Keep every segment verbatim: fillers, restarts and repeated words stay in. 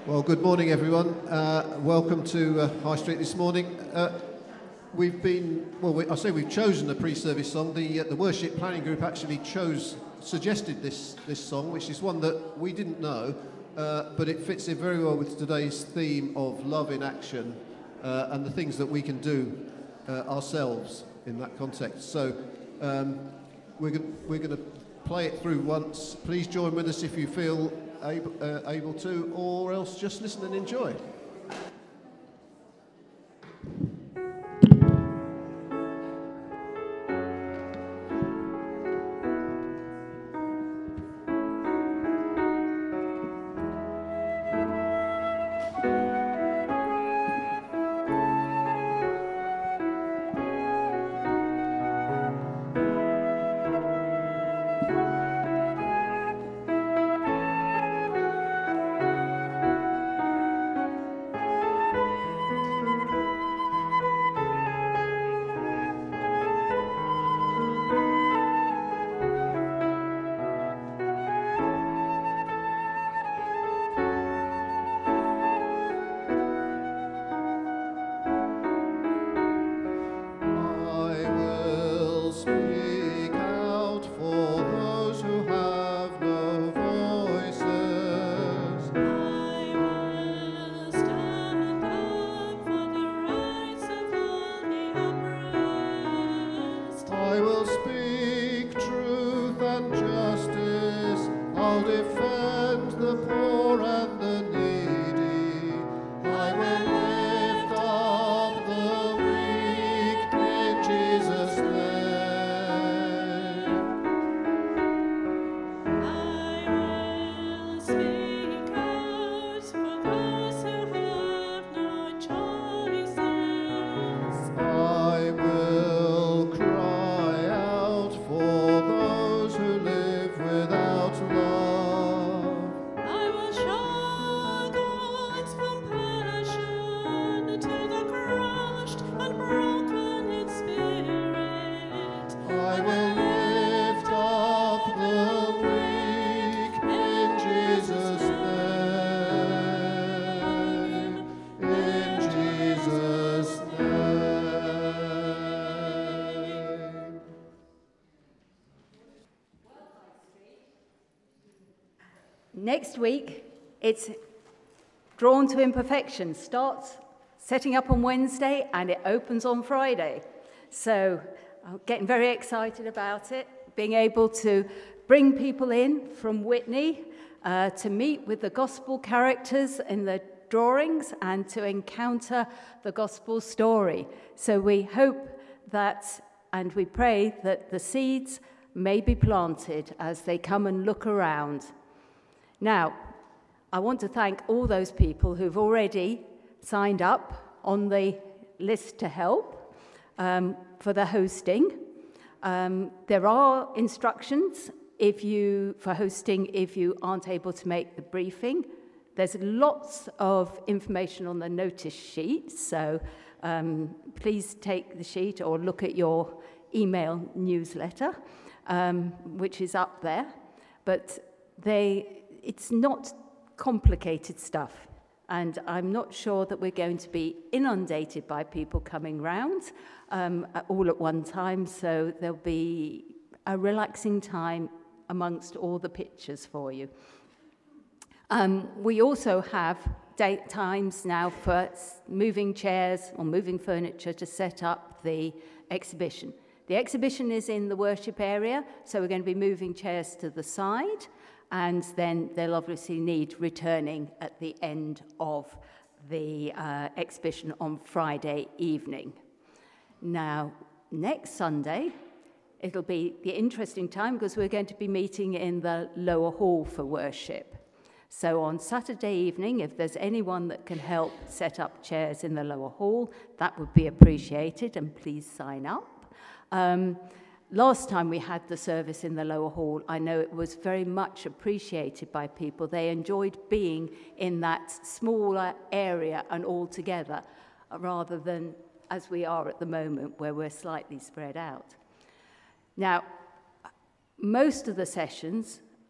Well, good morning, everyone. Uh, welcome to uh, High Street this morning. Uh, we've been, well, we, I say we've chosen a pre-service song. The uh, the worship planning group actually chose, suggested this this song, which is one that we didn't know, uh, but it fits in very well with today's theme of love in action uh, and the things that we can do uh, ourselves in that context. So um, we're going we're going to play it through once. Please join with us if you feel able, uh, able to, or else just listen and enjoy. Next week, it's Drawn to Imperfection. Starts setting up on Wednesday and it opens on Friday. So I'm getting very excited about it, being able to bring people in from Whitney uh, to meet with the gospel characters in the drawings and to encounter the gospel story. So we hope that, and we pray that the seeds may be planted as they come and look around. Now, I want to thank all those people who've already signed up on the list to help um, for the hosting. Um, there are instructions if you for hosting if you aren't able to make the briefing. There's lots of information on the notice sheet, so um, please take the sheet or look at your email newsletter, um, which is up there. But they... It's not complicated stuff, and I'm not sure that we're going to be inundated by people coming round um, all at one time, so there'll be a relaxing time amongst all the pictures for you. Um, we also have date times now for moving chairs or moving furniture to set up the exhibition. The exhibition is in the worship area, so we're going to be moving chairs to the side, and then they'll obviously need returning at the end of the uh, exhibition on Friday evening. Now, next Sunday, it'll be the interesting time because we're going to be meeting in the lower hall for worship. So on Saturday evening, if there's anyone that can help set up chairs in the lower hall, that would be appreciated, and please sign up. Um, Last time we had the service in the lower hall, I know it was very much appreciated by people. They enjoyed being in that smaller area and all together, rather than as we are at the moment, where we're slightly spread out. Now, most of the sessions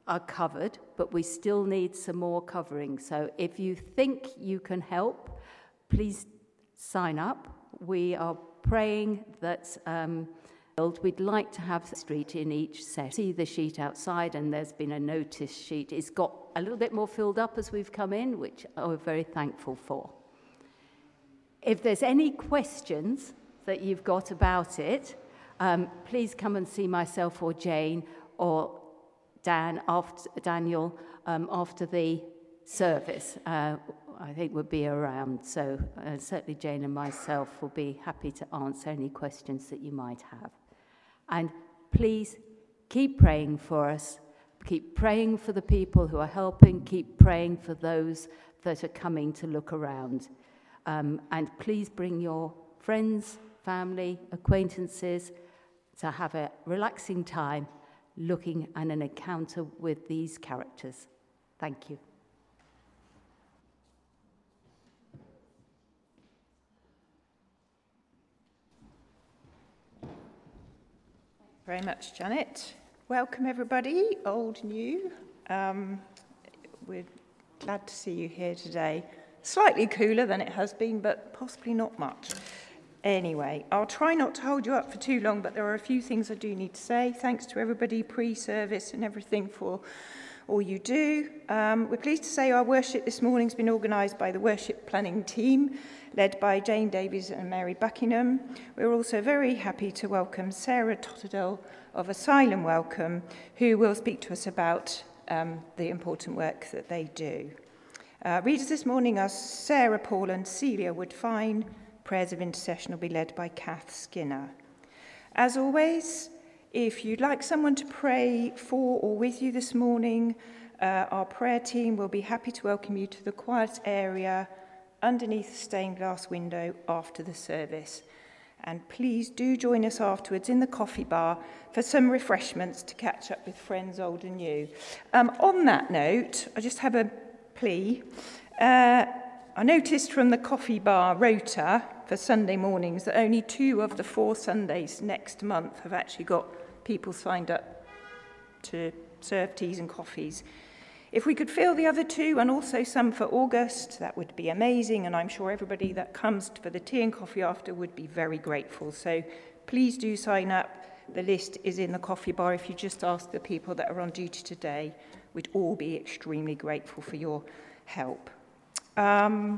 are covered, but we still need some more covering. So if you think you can help, please sign up. We are praying that um, we'd like to have the street in each session. See the sheet outside, and there's been a notice sheet. It's got a little bit more filled up as we've come in, which we're very thankful for. If there's any questions that you've got about it, um, please come and see myself or Jane or Dan after, Daniel um, after the service. Uh, I think we'll be around, so uh, certainly Jane and myself will be happy to answer any questions that you might have. And please keep praying for us. Keep praying for the people who are helping. Keep praying for those that are coming to look around. Um, and please bring your friends, family, acquaintances to have a relaxing time looking at an encounter with these characters. Thank you. Very much, Janet. Welcome, everybody, old, new. Um, we're glad to see you here today. Slightly cooler than it has been, but possibly not much. Anyway, I'll try not to hold you up for too long, but there are a few things I do need to say. Thanks to everybody pre-service and everything for all you do. Um, we're pleased to say our worship this morning has been organised by the worship planning team, led by Jane Davies and Mary Buckingham. We're also very happy to welcome Sarah Totterdell of Asylum Welcome, who will speak to us about um, the important work that they do. Uh, readers this morning are Sarah Paul and Celia Woodfine. Prayers of intercession will be led by Kath Skinner. As always, if you'd like someone to pray for or with you this morning, uh, our prayer team will be happy to welcome you to the quiet area underneath the stained glass window after the service. And please do join us afterwards in the coffee bar for some refreshments to catch up with friends old and new. Um, on that note, I just have a plea. Uh, I noticed from the coffee bar rota for Sunday mornings that only two of the four Sundays next month have actually got people signed up to serve teas and coffees. If we could fill the other two and also some for August, that would be amazing, and I'm sure everybody that comes for the tea and coffee after would be very grateful. So please do sign up. The list is in the coffee bar. If you just ask the people that are on duty today, we'd all be extremely grateful for your help. Um,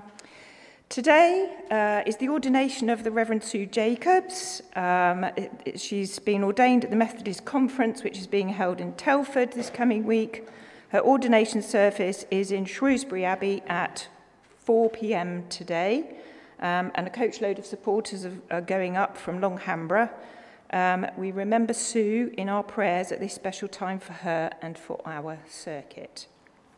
today uh, is the ordination of the Reverend Sue Jacobs. Um, it, it, she's been ordained at the Methodist Conference, which is being held in Telford this coming week. Her ordination service is in Shrewsbury Abbey at four p m today, um, and a coachload of supporters are, are going up from Longhambra. Um, we remember Sue in our prayers at this special time for her and for our circuit.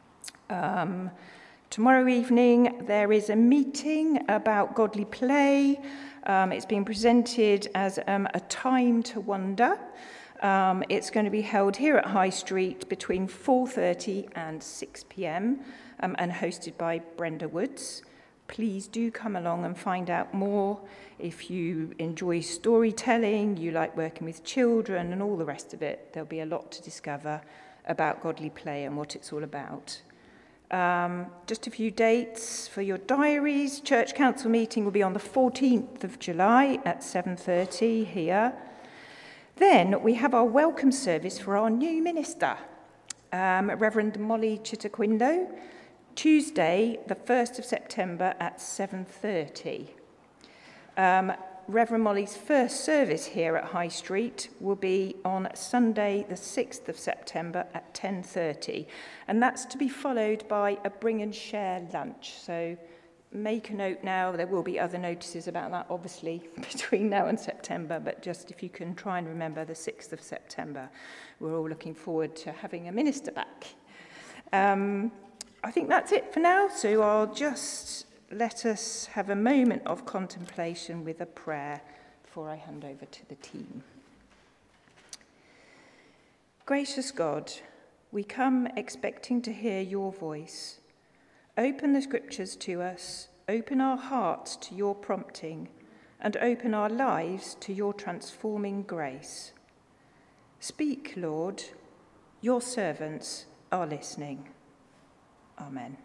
Um, Tomorrow evening, there is a meeting about godly play. Um, it's being presented as um, a time to wonder. Um, it's going to be held here at High Street between four thirty and six p m um, and hosted by Brenda Woods. Please do come along and find out more. If you enjoy storytelling, you like working with children and all the rest of it, there'll be a lot to discover about godly play and what it's all about. Um, just a few dates for your diaries. Church Council meeting will be on the fourteenth of July at seven thirty here. Then we have our welcome service for our new minister, um, Reverend Molly Chitaquindo, Tuesday, the first of September at seven thirty. Um, Reverend Molly's first service here at High Street will be on Sunday, the sixth of September at ten thirty. And that's to be followed by a bring and share lunch. So make a note now. There will be other notices about that, obviously, between now and September. But just if you can try and remember the sixth of September, we're all looking forward to having a minister back. Um, I think that's it for now. So I'll just let us have a moment of contemplation with a prayer before I hand over to the team. Gracious God, we come expecting to hear your voice. Open the scriptures to us, open our hearts to your prompting, and open our lives to your transforming grace. Speak, Lord, your servants are listening. Amen.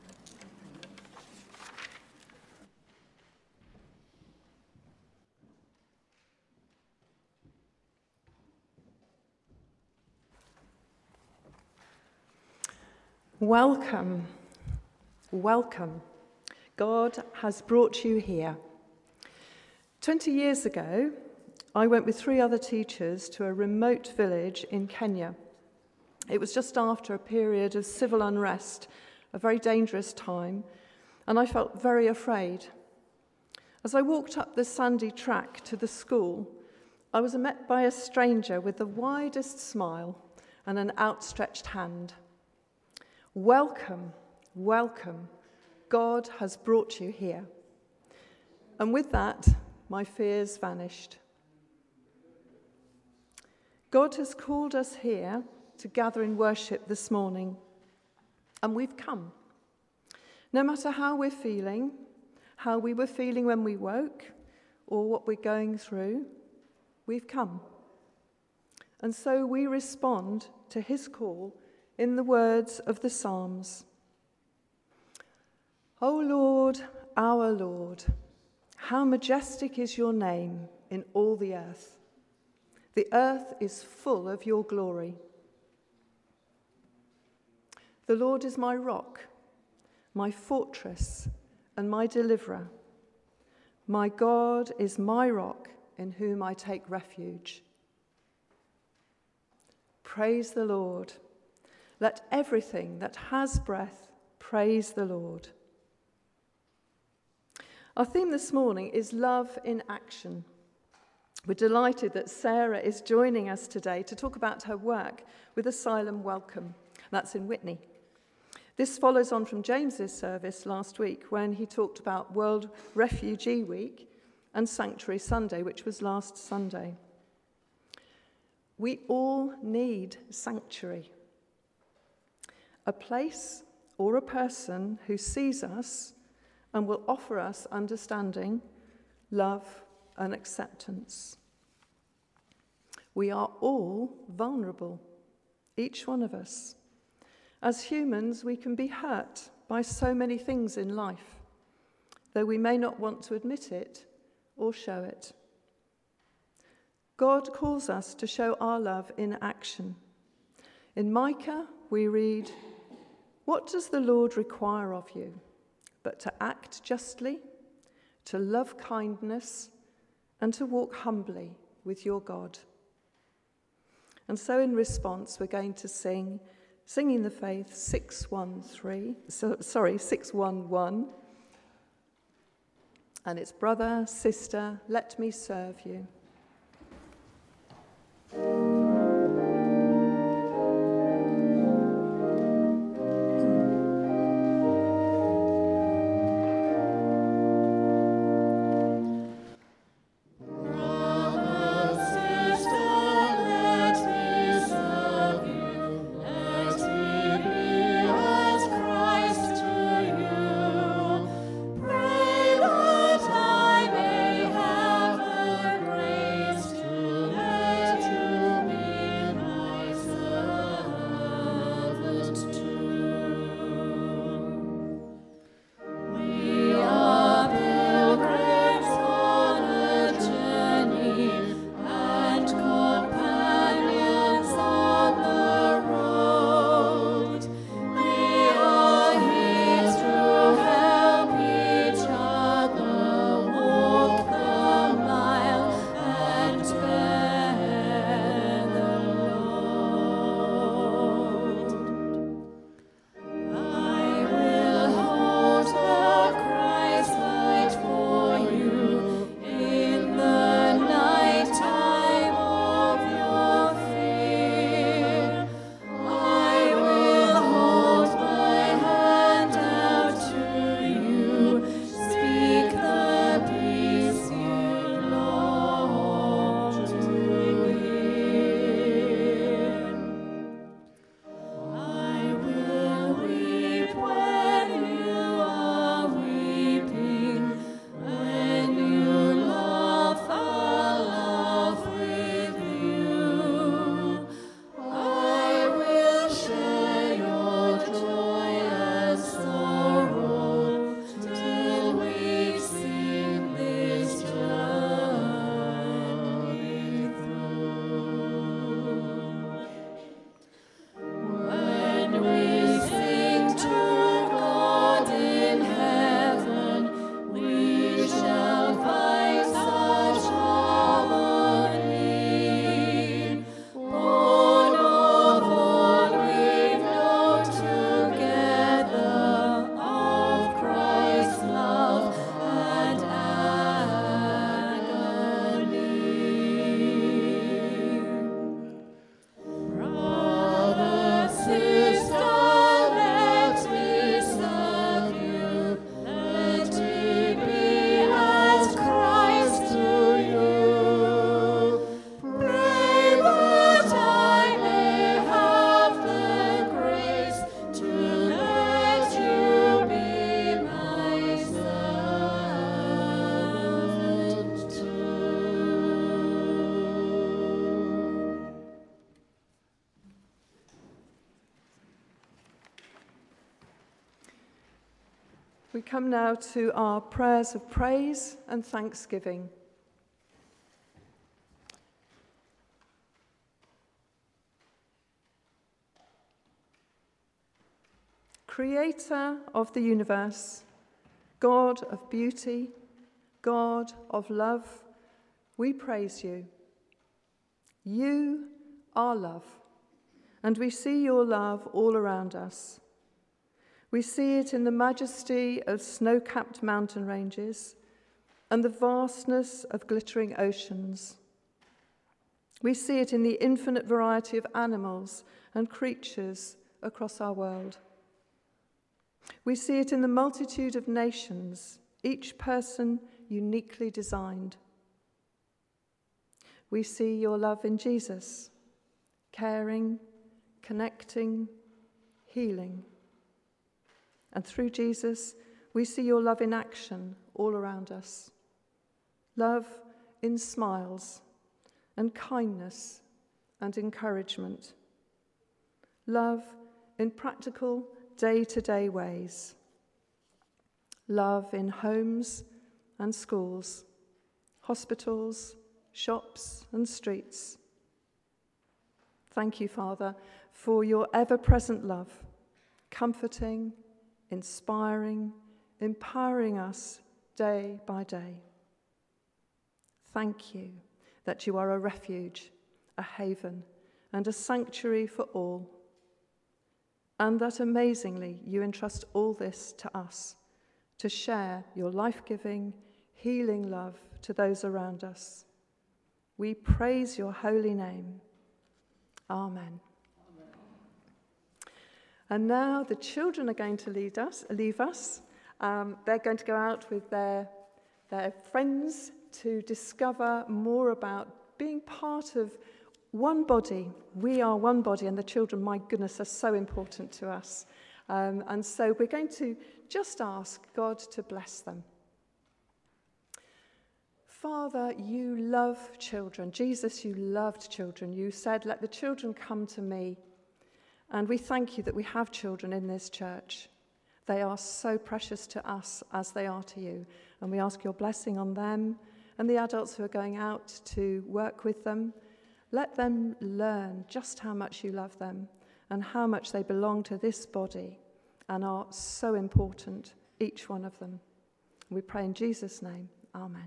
Welcome, welcome. God has brought you here. Twenty years ago, I went with three other teachers to a remote village in Kenya. It was just after a period of civil unrest, a very dangerous time, and I felt very afraid. As I walked up the sandy track to the school, I was met by a stranger with the widest smile and an outstretched hand. Welcome, welcome. God has brought you here. And with that, my fears vanished. God has called us here to gather in worship this morning, and we've come. No matter how we're feeling, how we were feeling when we woke, or what we're going through, we've come. And so we respond to his call in the words of the Psalms. O Lord, our Lord, how majestic is your name in all the earth. The earth is full of your glory. The Lord is my rock, my fortress, and my deliverer. My God is my rock in whom I take refuge. Praise the Lord. Let everything that has breath praise the Lord. Our theme this morning is love in action. We're delighted that Sarah is joining us today to talk about her work with Asylum Welcome. That's in Witney. This follows on from James's service last week when he talked about World Refugee Week and Sanctuary Sunday, which was last Sunday. We all need sanctuary. A place or a person who sees us and will offer us understanding, love, and acceptance. We are all vulnerable, each one of us. As humans, we can be hurt by so many things in life, though we may not want to admit it or show it. God calls us to show our love in action. In Micah, we read, "What does the Lord require of you? But to act justly, to love kindness, and to walk humbly with your God." And so in response, we're going to sing Singing the Faith six one three, so, sorry, six one one. And it's Brother, Sister, Let Me Serve You. Pray that I may have the grace to let you We come now to our prayers of praise and thanksgiving. Creator of the universe, God of beauty, God of love, we praise you. You are love, and we see your love all around us. We see it in the majesty of snow-capped mountain ranges and the vastness of glittering oceans. We see it in the infinite variety of animals and creatures across our world. We see it in the multitude of nations, each person uniquely designed. We see your love in Jesus, caring, connecting, healing. And through Jesus, we see your love in action all around us. Love in smiles and kindness and encouragement. Love in practical day-to-day ways. Love in homes and schools, hospitals, shops and streets. Thank you, Father, for your ever-present love, comforting, inspiring, empowering us day by day. Thank you that you are a refuge, a haven, and a sanctuary for all, and that amazingly you entrust all this to us, to share your life-giving, healing love to those around us. We praise your holy name. Amen. Amen. And now the children are going to lead us, leave us. Um, they're going to go out with their, their friends to discover more about being part of one body. We are one body, and the children, my goodness, are so important to us. Um, and so we're going to just ask God to bless them. Father, you love children. Jesus, you loved children. You said, let the children come to me. And we thank you that we have children in this church. They are so precious to us as they are to you. And we ask your blessing on them and the adults who are going out to work with them. Let them learn just how much you love them and how much they belong to this body and are so important, each one of them. We pray in Jesus' name. Amen.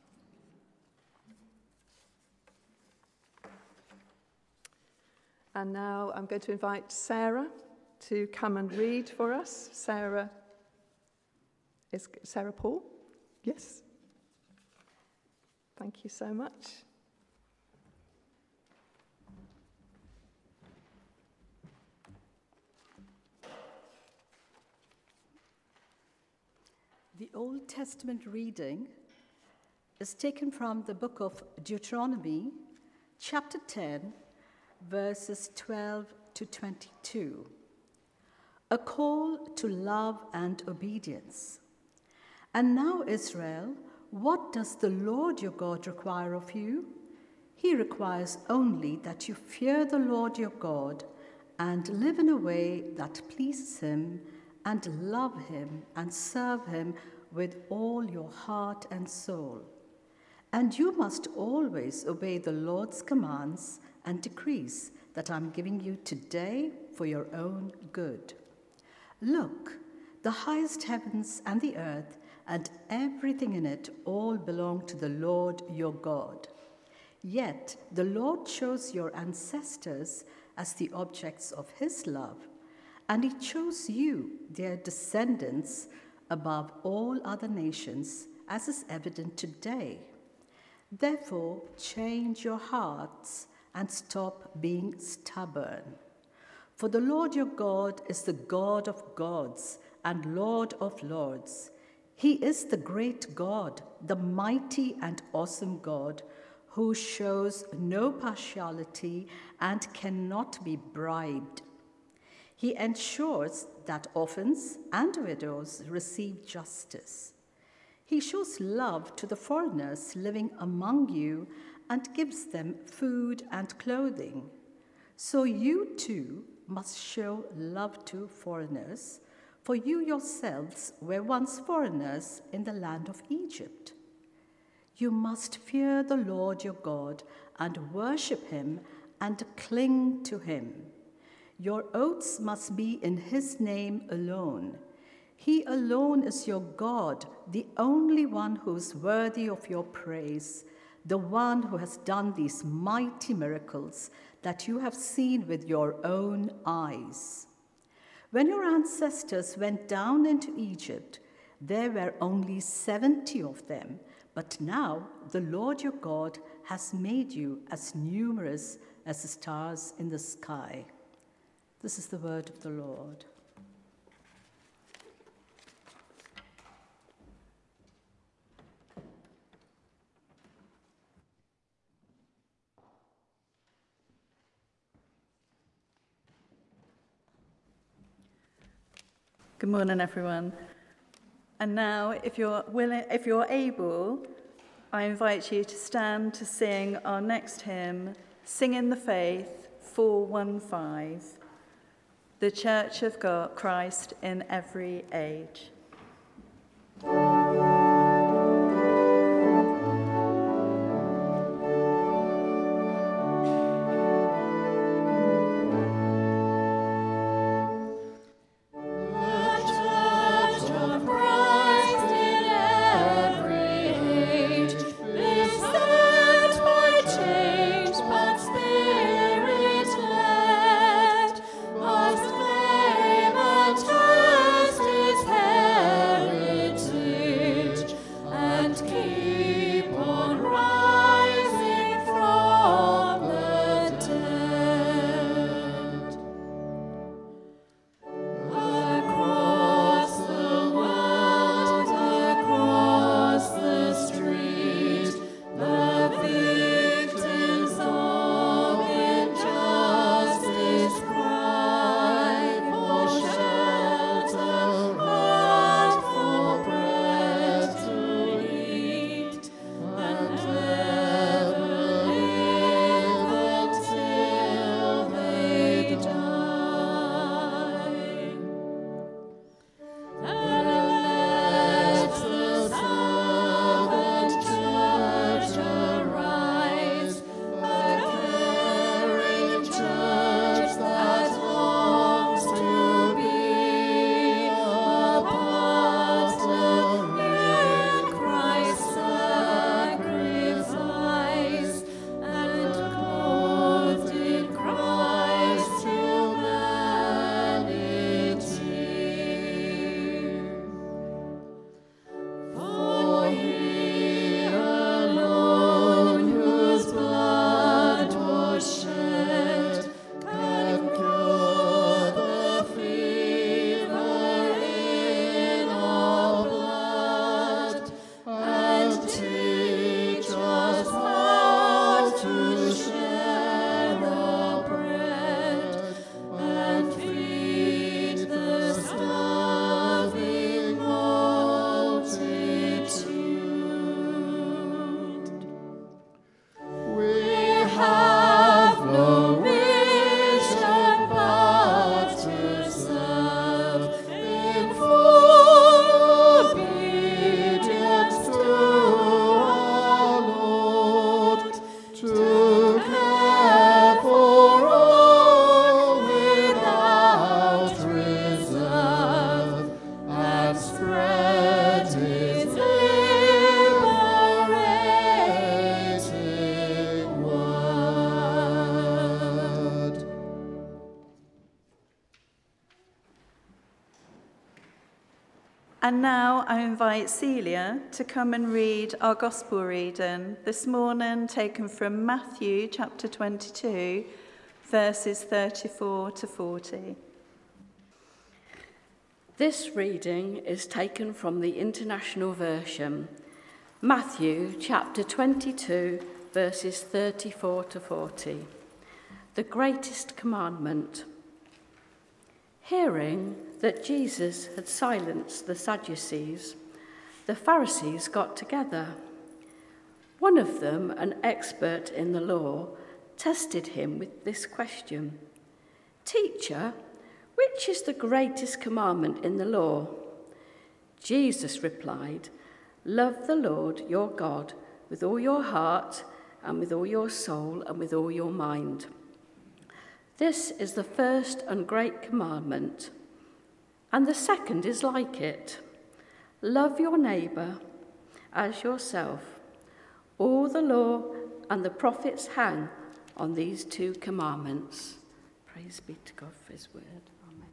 And now I'm going to invite Sarah to come and read for us. Sarah, is Sarah Paul? Yes. Thank you so much. The Old Testament reading is taken from the book of Deuteronomy, chapter ten, verses twelve to twenty-two. A call to love and obedience. And now, Israel, what does the Lord your God require of you? He requires only that you fear the Lord your God and live in a way that pleases him, and love him and serve him with all your heart and soul. And you must always obey the Lord's commands and decrees that I'm giving you today for your own good. Look, the highest heavens and the earth and everything in it all belong to the Lord your God. Yet the Lord chose your ancestors as the objects of his love, and he chose you, their descendants, above all other nations, as is evident today. Therefore, change your hearts and stop being stubborn. For the Lord your God is the God of gods and Lord of lords. He is the great God, the mighty and awesome God, who shows no partiality and cannot be bribed. He ensures that orphans and widows receive justice. He shows love to the foreigners living among you and gives them food and clothing. So you too must show love to foreigners, For you yourselves were once foreigners in the land of Egypt. You must fear the Lord your God and worship him and cling to him. Your oaths must be in his name alone. He alone is your God, the only one who is worthy of your praise, the one who has done these mighty miracles that you have seen with your own eyes. When your ancestors went down into Egypt, there were only seventy of them, but now the Lord your God has made you as numerous as the stars in the sky. This is the word of the Lord. Good morning, everyone. And now, if you're willing, if you're able, I invite you to stand to sing our next hymn, Sing in the Faith, four one five, The Church of God, Christ in Every Age. And now I invite Celia to come and read our gospel reading this morning, taken from Matthew chapter twenty-two, verses thirty-four to forty. This reading is taken from the International Version, Matthew chapter twenty-two, verses thirty-four to forty. The greatest commandment. Hearing that Jesus had silenced the Sadducees, the Pharisees got together. One of them, an expert in the law, tested him with this question: "Teacher, "Which is the greatest commandment in the law?" Jesus replied, "Love the Lord your God with all your heart and with all your soul and with all your mind. This is the first and great commandment. And the second is like it. Love your neighbour as yourself. All the law and the prophets hang on these two commandments." Praise be to God for his word. Amen.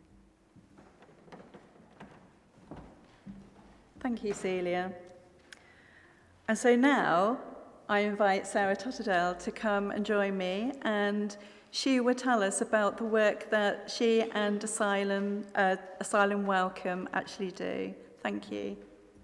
Thank you, Celia. And so now I invite Sarah Totterdale to come and join me, and she will tell us about the work that she and Asylum, uh, Asylum Welcome actually do. Thank you.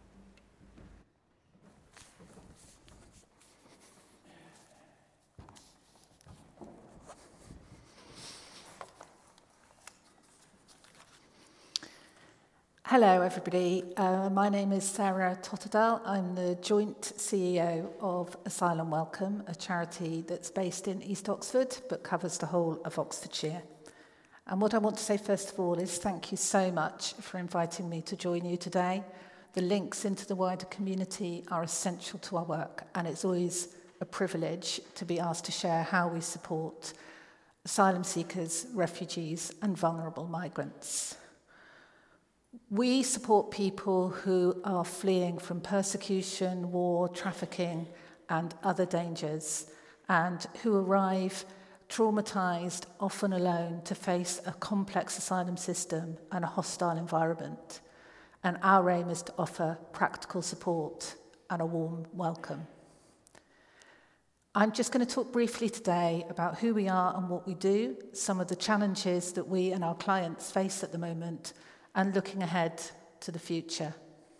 Hello, everybody. Uh, my name is Sarah Totterdale. I'm the joint C E O of Asylum Welcome, a charity that's based in East Oxford but covers the whole of Oxfordshire. And what I want to say first of all is thank you so much for inviting me to join you today. The links into the wider community are essential to our work, and it's always a privilege to be asked to share how we support asylum seekers, refugees, and vulnerable migrants. We support people who are fleeing from persecution, war, trafficking, and other dangers, and who arrive traumatised, often alone, to face a complex asylum system and a hostile environment. And our aim is to offer practical support and a warm welcome. I'm just going to talk briefly today about who we are and what we do, some of the challenges that we and our clients face at the moment, and looking ahead to the future.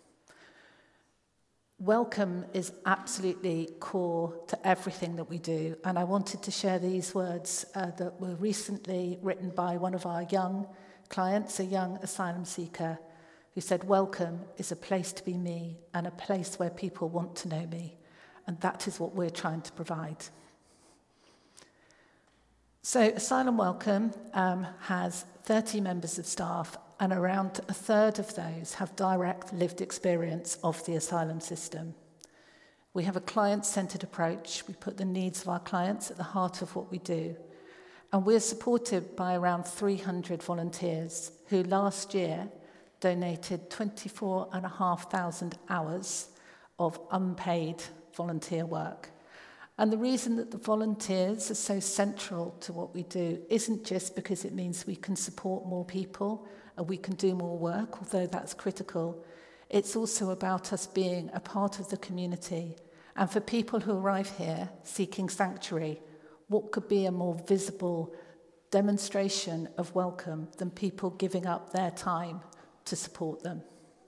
Welcome is absolutely core to everything that we do, and I wanted to share these words uh, that were recently written by one of our young clients, a young asylum seeker, who said, "Welcome is a place to be me and a place where people want to know me," and that is what we're trying to provide. So Asylum Welcome um, has thirty members of staff, and around a third of those have direct lived experience of the asylum system. We have a client-centred approach. We put the needs of our clients at the heart of what we do. And we're supported by around three hundred volunteers who last year donated twenty-four and a half thousand hours of unpaid volunteer work. And the reason that the volunteers are so central to what we do isn't just because it means we can support more people and we can do more work, although that's critical. It's also about us being a part of the community. And for people who arrive here seeking sanctuary, what could be a more visible demonstration of welcome than people giving up their time to support them?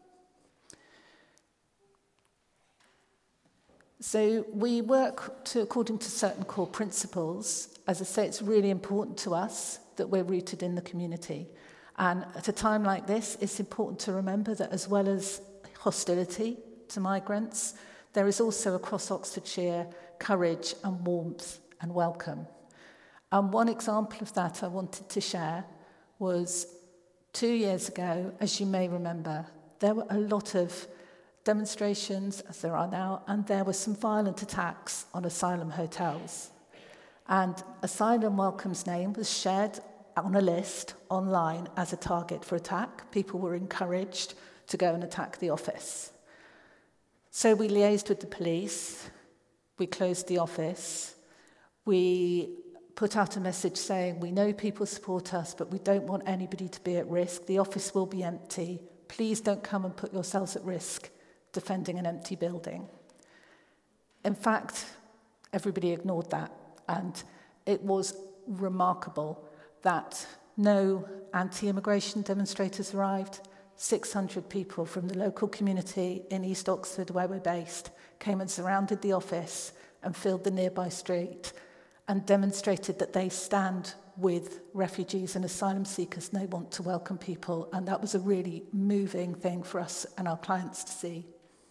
So we work to, according to certain core principles. As I say, it's really important to us that we're rooted in the community. And at a time like this, it's important to remember that as well as hostility to migrants, there is also across Oxfordshire courage and warmth and welcome. And one example of that I wanted to share was two years ago, as you may remember, there were a lot of demonstrations, as there are now, and there were some violent attacks on asylum hotels. And Asylum Welcome's name was shared on a list online as a target for attack. People were encouraged to go and attack the office. So we liaised with the police, we closed the office, we put out a message saying, we know people support us, but we don't want anybody to be at risk. The office will be empty. Please don't come and put yourselves at risk defending an empty building. In fact, everybody ignored that, and it was remarkable that no anti-immigration demonstrators arrived. six hundred people from the local community in East Oxford, where we're based, came and surrounded the office and filled the nearby street and demonstrated that they stand with refugees and asylum seekers and they want to welcome people. And that was a really moving thing for us and our clients to see.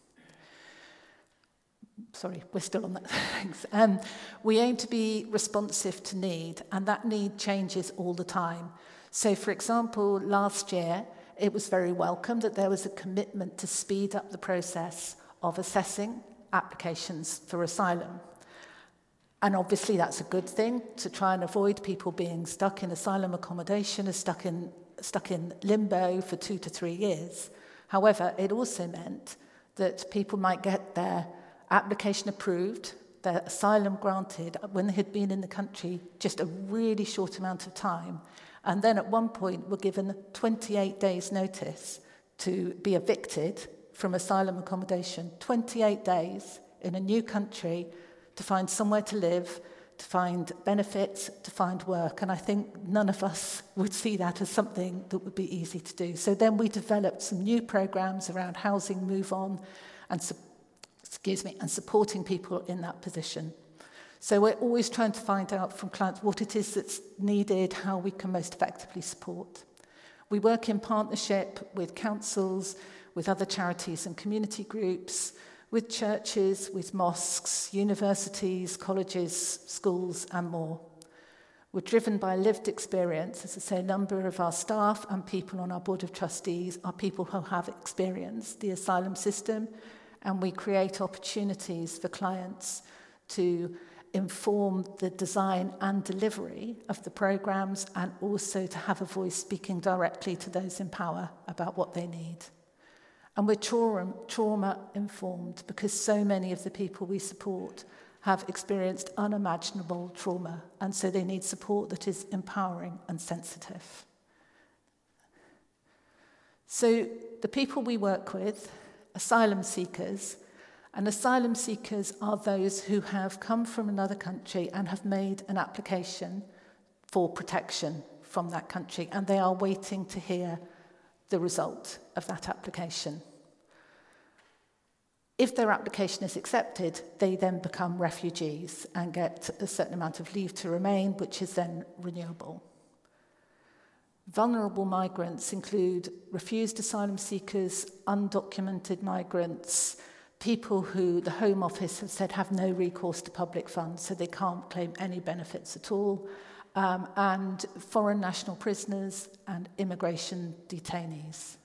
Sorry, we're still on that. Thanks. Um, we aim to be responsive to need, and that need changes all the time. So, for example, last year, it was very welcome that there was a commitment to speed up the process of assessing applications for asylum. And obviously that's a good thing, to try and avoid people being stuck in asylum accommodation or stuck in, stuck in limbo for two to three years. However, it also meant that people might get their application approved, their asylum granted when they had been in the country just a really short amount of time, and then at one point were given twenty-eight days notice to be evicted from asylum accommodation. twenty-eight days in a new country to find somewhere to live, to find benefits, to find work. And I think none of us would see that as something that would be easy to do. So then we developed some new programs around housing, move on, and su- excuse me, and supporting people in that position. So we're always trying to find out from clients what it is that's needed, how we can most effectively support. We work in partnership with councils, with other charities and community groups, with churches, with mosques, universities, colleges, schools, and more. We're driven by lived experience. As I say, a number of our staff and people on our board of trustees are people who have experienced the asylum system, and we create opportunities for clients to inform the design and delivery of the programs, and also to have a voice speaking directly to those in power about what they need. And we're trauma, trauma informed because so many of the people we support have experienced unimaginable trauma, and so they need support that is empowering and sensitive. So the people we work with, asylum seekers, and asylum seekers are those who have come from another country and have made an application for protection from that country, and they are waiting to hear the result of that application. If their application is accepted, they then become refugees and get a certain amount of leave to remain, which is then renewable. Vulnerable migrants include refused asylum seekers, undocumented migrants, people who the Home Office have said have no recourse to public funds, so they can't claim any benefits at all, um, and foreign national prisoners and immigration detainees.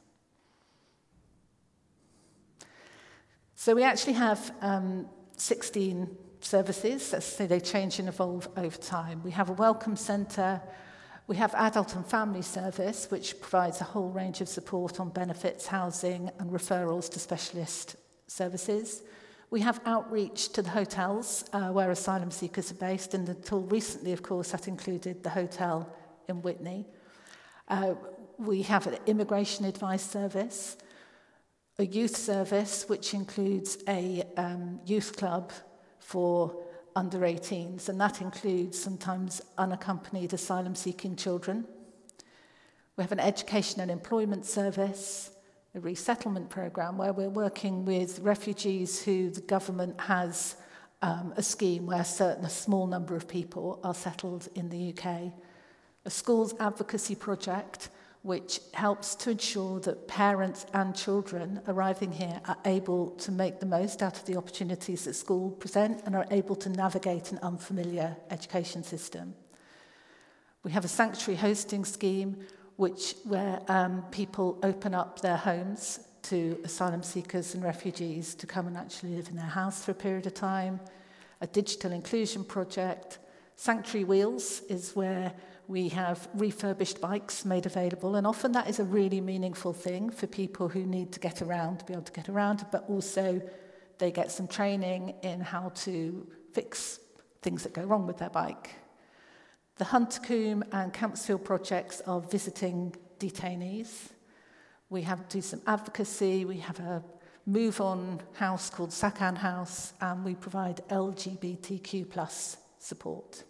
So we actually have um, sixteen services, so they change and evolve over time. We have a welcome centre, we have adult and family service, which provides a whole range of support on benefits, housing, and referrals to specialist services. We have outreach to the hotels uh, where asylum seekers are based, and until recently, of course, that included the hotel in Witney. Uh, we have an immigration advice service, a youth service, which includes a um, youth club for under eighteens, and that includes sometimes unaccompanied asylum-seeking children. We have an education and employment service, a resettlement program where we're working with refugees who the government has um, a scheme where certain, a small number of people are settled in the U K. A schools advocacy project which helps to ensure that parents and children arriving here are able to make the most out of the opportunities that school present and are able to navigate an unfamiliar education system. We have a sanctuary hosting scheme which where um, people open up their homes to asylum seekers and refugees to come and actually live in their house for a period of time. A digital inclusion project. Sanctuary Wheels is where we have refurbished bikes made available, and often that is a really meaningful thing for people who need to get around, to be able to get around, but also they get some training in how to fix things that go wrong with their bike. The Huntercombe and Campsfield projects are visiting detainees. We have to do some advocacy. We have a move-on house called Sakan House, and we provide L G B T Q plus support.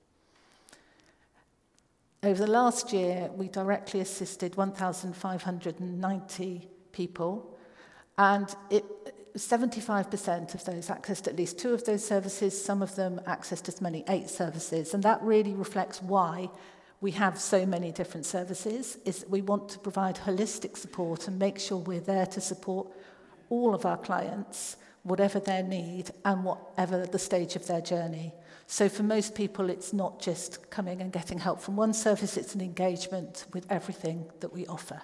Over the last year, we directly assisted one thousand five hundred ninety people, and it, seventy-five percent of those accessed at least two of those services, some of them accessed as many eight services, and that really reflects why we have so many different services, is that we want to provide holistic support and make sure we're there to support all of our clients, whatever their need and whatever the stage of their journey. So for most people, it's not just coming and getting help from one service, it's an engagement with everything that we offer.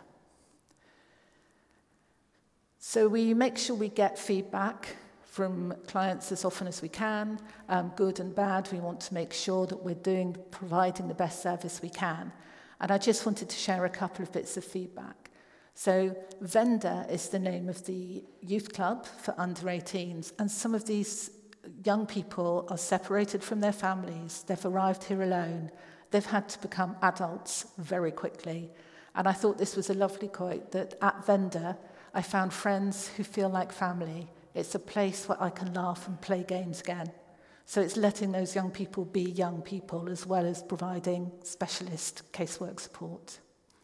So we make sure we get feedback from clients as often as we can, um, good and bad. We want to make sure that we're doing, providing the best service we can. And I just wanted to share a couple of bits of feedback. So Vendor is the name of the youth club for under eighteens, and some of these young people are separated from their families. They've arrived here alone. They've had to become adults very quickly. And I thought this was a lovely quote, that at Vendor, I found friends who feel like family. It's a place where I can laugh and play games again. So it's letting those young people be young people as well as providing specialist casework support.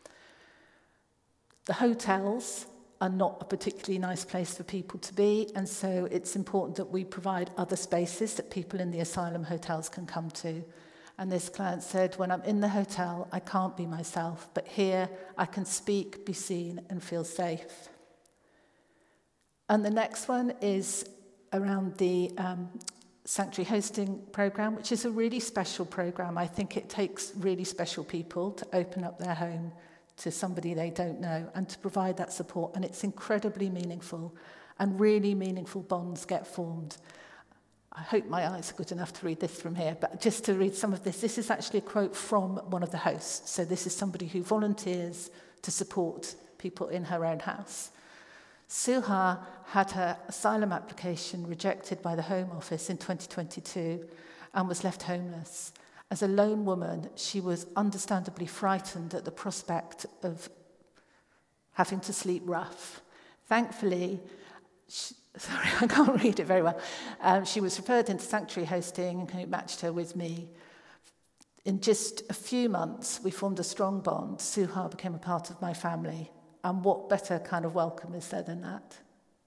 The hotels are not a particularly nice place for people to be, and so it's important that we provide other spaces that people in the asylum hotels can come to. And this client said, when I'm in the hotel, I can't be myself, but here I can speak, be seen, and feel safe. And the next one is around the um, Sanctuary Hosting Programme, which is a really special programme. I think it takes really special people to open up their home to somebody they don't know and to provide that support. And it's incredibly meaningful, and really meaningful bonds get formed. I hope my eyes are good enough to read this from here, but just to read some of this, this is actually a quote from one of the hosts. So this is somebody who volunteers to support people in her own house. Suha had her asylum application rejected by the Home Office in twenty twenty-two and was left homeless. As a lone woman, she was understandably frightened at the prospect of having to sleep rough. Thankfully, she, sorry, I can't read it very well. Um, she was referred into Sanctuary Hosting, who matched her with me. In just a few months, we formed a strong bond. Suha became a part of my family. And what better kind of welcome is there than that?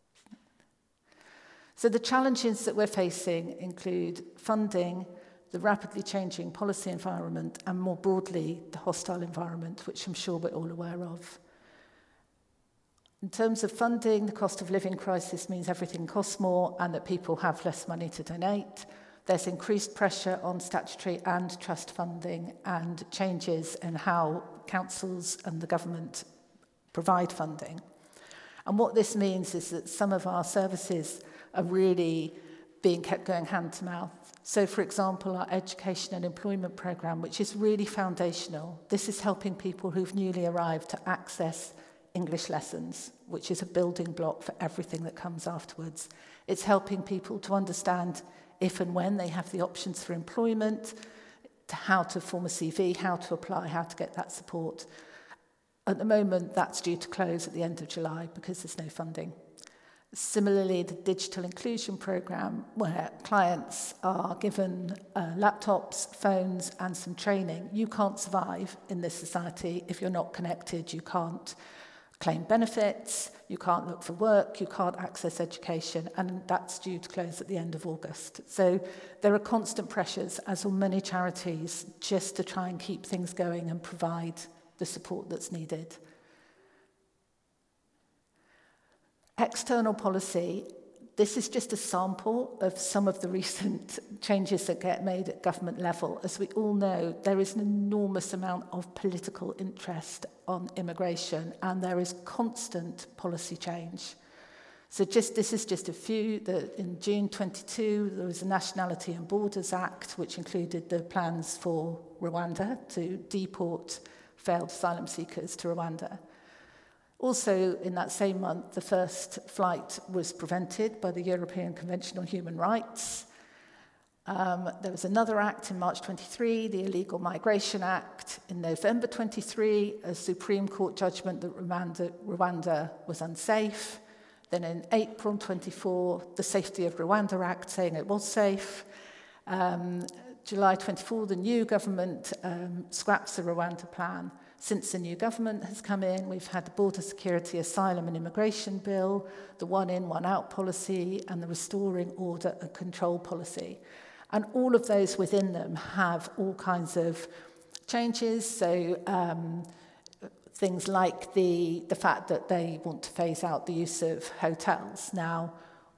So the challenges that we're facing include funding, the rapidly changing policy environment, and more broadly, the hostile environment, which I'm sure we're all aware of. In terms of funding, the cost of living crisis means everything costs more and that people have less money to donate. There's increased pressure on statutory and trust funding and changes in how councils and the government provide funding. And what this means is that some of our services are really being kept going hand to mouth. So, for example, our education and employment programme, which is really foundational. This is helping people who've newly arrived to access English lessons, which is a building block for everything that comes afterwards. It's helping people to understand if and when they have the options for employment, to how to form a C V, how to apply, how to get that support. At the moment, that's due to close at the end of July because there's no funding. Similarly, the digital inclusion programme, where clients are given uh, laptops, phones, and some training. You can't survive in this society if you're not connected. You can't claim benefits, you can't look for work, you can't access education, and that's due to close at the end of August. So there are constant pressures, as on many charities, just to try and keep things going and provide the support that's needed. External policy, this is just a sample of some of the recent changes that get made at government level. As we all know, there is an enormous amount of political interest on immigration, and there is constant policy change. So just this is just a few. That in June twenty-two, there was a Nationality and Borders Act, which included the plans for Rwanda to deport failed asylum seekers to Rwanda. Also, in that same month, the first flight was prevented by the European Convention on Human Rights. Um, there was another act in March twenty-three, the Illegal Migration Act. In November twenty-three, a Supreme Court judgment that Rwanda, Rwanda was unsafe. Then in April twenty-four, the Safety of Rwanda Act saying it was safe. Um, July twenty-fourth, the new government um, scraps the Rwanda plan. Since the new government has come in, we've had the Border Security, Asylum and Immigration Bill, the one-in, one-out policy, and the Restoring Order and Control policy. And all of those within them have all kinds of changes. So um, things like the, the fact that they want to phase out the use of hotels. Now,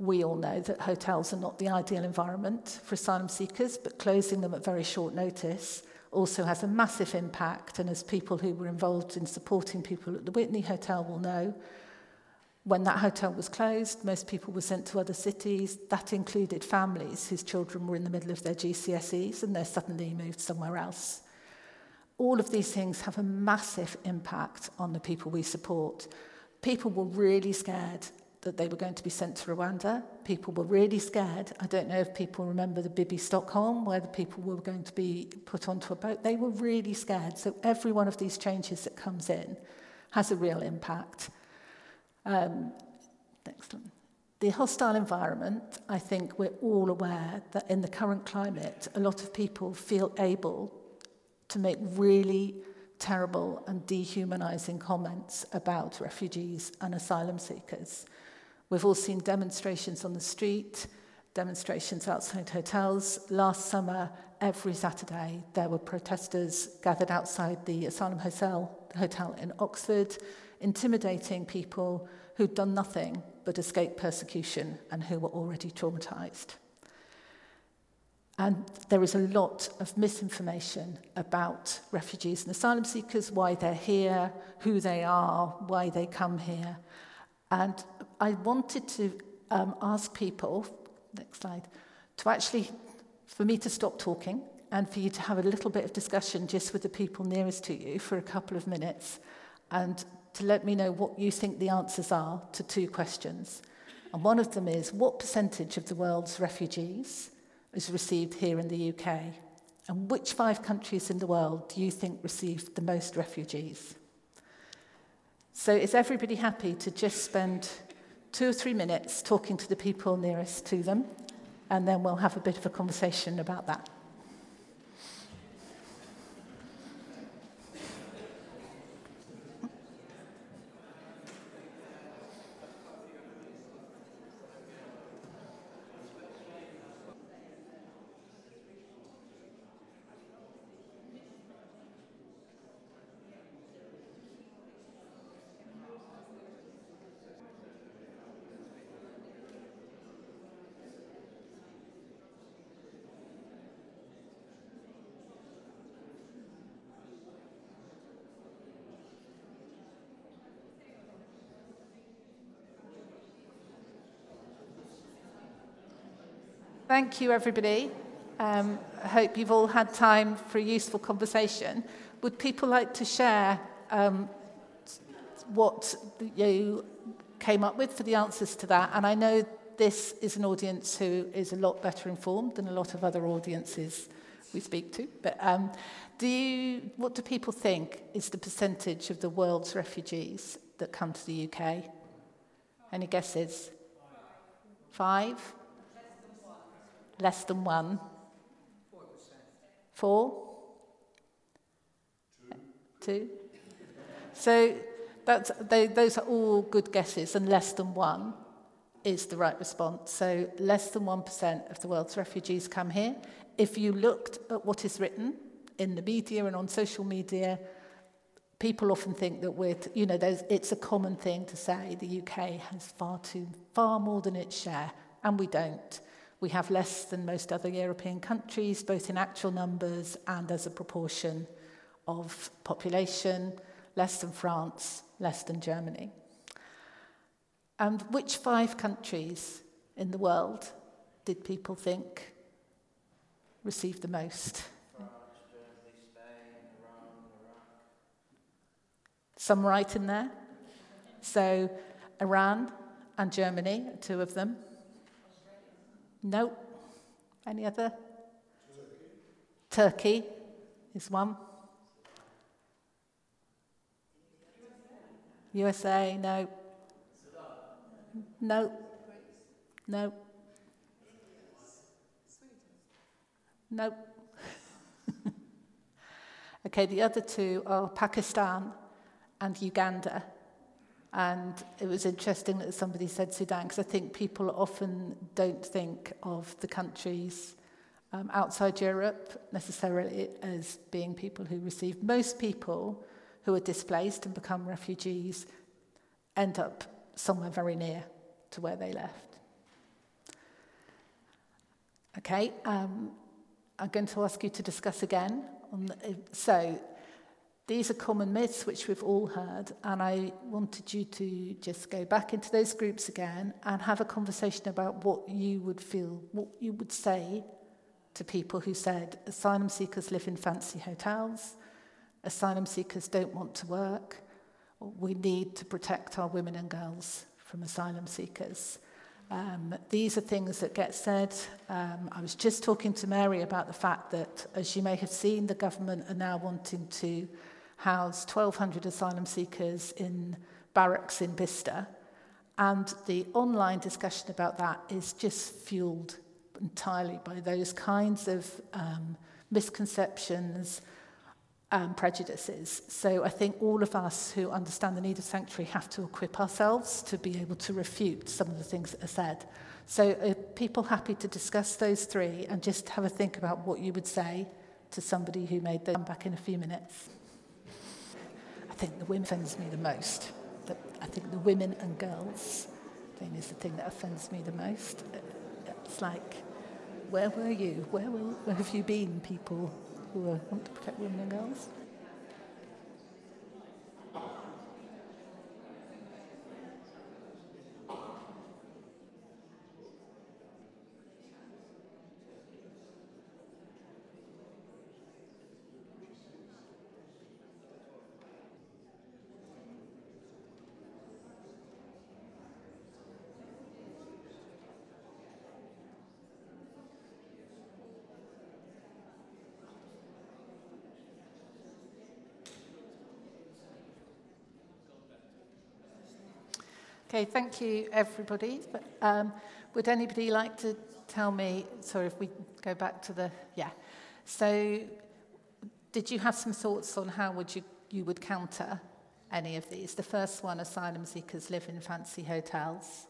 We all know that hotels are not the ideal environment for asylum seekers, but closing them at very short notice also has a massive impact. And as people who were involved in supporting people at the Whitney Hotel will know, when that hotel was closed, most people were sent to other cities. That included families whose children were in the middle of their G C S Es and they're suddenly moved somewhere else. All of these things have a massive impact on the people we support. People were really scared that they were going to be sent to Rwanda. People were really scared. I don't know if people remember the Bibi Stockholm, where the people were going to be put onto a boat. They were really scared. So every one of these changes that comes in has a real impact. Um, next one. The hostile environment, I think we're all aware that in the current climate, a lot of people feel able to make really terrible and dehumanizing comments about refugees and asylum seekers. We've all seen demonstrations on the street, demonstrations outside hotels. Last summer, every Saturday, there were protesters gathered outside the Asylum Hotel, hotel in Oxford, intimidating people who'd done nothing but escape persecution and who were already traumatized. And there is a lot of misinformation about refugees and asylum seekers, why they're here, who they are, why they come here. And I wanted to um, ask people, next slide, to actually, for me to stop talking and for you to have a little bit of discussion just with the people nearest to you for a couple of minutes and to let me know what you think the answers are to two questions. And one of them is, what percentage of the world's refugees is received here in the U K? And which five countries in the world do you think received the most refugees? So is everybody happy to just spend two or three minutes talking to the people nearest to them, and then we'll have a bit of a conversation about that? Thank you, everybody. Um, I hope you've all had time for a useful conversation. Would people like to share um, what you came up with for the answers to that? And I know this is an audience who is a lot better informed than a lot of other audiences we speak to. But um, do you, what do people think is the percentage of the world's refugees that come to the U K? Any guesses? Five? Less than one. Four? Two. Two? So that's, they, those are all good guesses, and less than one is the right response. So less than one percent of the world's refugees come here. If you looked at what is written in the media and on social media, people often think that we're, you know, there's, it's a common thing to say the U K has far too, far more than its share, and we don't. We have less than most other European countries, both in actual numbers and as a proportion of population, less than France, less than Germany. And which five countries in the world did people think received the most? France, Germany, Spain, Iran, Iraq. Some right in there. So Iran and Germany, two of them. No. Any other? Turkey. Turkey is one. U S A, no. No. No. No. Okay, the other two are Pakistan and Uganda. And it was interesting that somebody said Sudan, because I think people often don't think of the countries um, outside Europe necessarily as being people who receive. Most people who are displaced and become refugees end up somewhere very near to where they left. Okay, um, I'm going to ask you to discuss again. On the, so, these are common myths which we've all heard, and I wanted you to just go back into those groups again and have a conversation about what you would feel, what you would say to people who said asylum seekers live in fancy hotels, asylum seekers don't want to work, we need to protect our women and girls from asylum seekers. Um, these are things that get said. Um, I was just talking to Mary about the fact that, as you may have seen, the government are now wanting to house twelve hundred asylum seekers in barracks in Bicester. And the online discussion about that is just fueled entirely by those kinds of um, misconceptions and prejudices. So I think all of us who understand the need of sanctuary have to equip ourselves to be able to refute some of the things that are said. So are people happy to discuss those three and just have a think about what you would say to somebody who made those? Come back in a few minutes. I think the women offends me the most. The, I think the women and girls thing is the thing that offends me the most. It's like, where were you? Where, were, where have you been, people who want to protect women and girls? Okay, thank you, everybody. But, um, would anybody like to tell me, sorry, if we go back to the, yeah. So, did you have some thoughts on how would you, you would counter any of these? The first one, asylum seekers live in fancy hotels.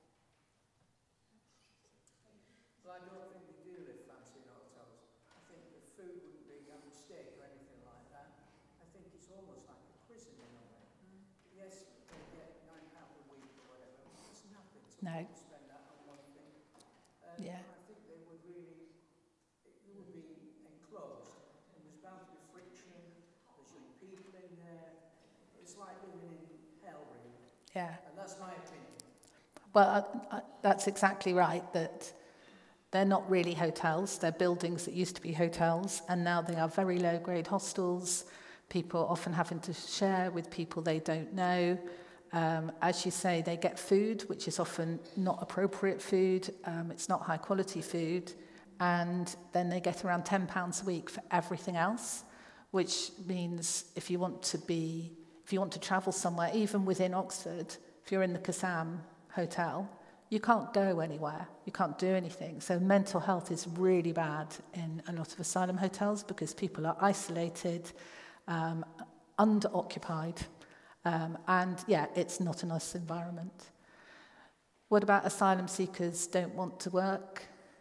Well, I don't think they do live fancy in hotels. I think the food wouldn't be on steak or anything like that. I think it's almost like a prison in a way. Mm. Yes, they get nine pounds a week or whatever. It's nothing to No. spend that on one thing. Um, Yeah. I think they would really, it would be enclosed. And there's bound to be friction. There's young people in there. It's like living in hell, really. Yeah. And that's my opinion. Well, I, I, that's exactly right, that they're not really hotels. They're buildings that used to be hotels, and now they are very low-grade hostels. People often having to share with people they don't know. Um, as you say, they get food, which is often not appropriate food. Um, it's not high-quality food. And then they get around ten pounds a week for everything else, which means if you want to be, if you want to travel somewhere, even within Oxford, if you're in the Kassam Hotel, you can't go anywhere. You can't do anything. So mental health is really bad in a lot of asylum hotels because people are isolated, um, under-occupied, um, and yeah, it's not a nice environment. What about asylum seekers don't want to work?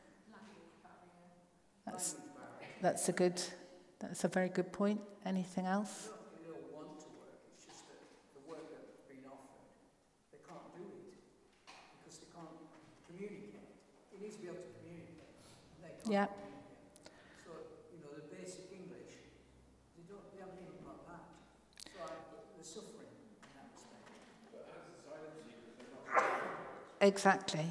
That's, that's a good, that's a very good point. Anything else? They don't want to work, it's just that the work that's been offered, they can't do it because they can't communicate. They need to be able to communicate, and they can't Yeah. communicate. So, you know, the basic English, they don't, they haven't even got that. So I, they're suffering in that respect. But as asylum seekers, they're not. Exactly.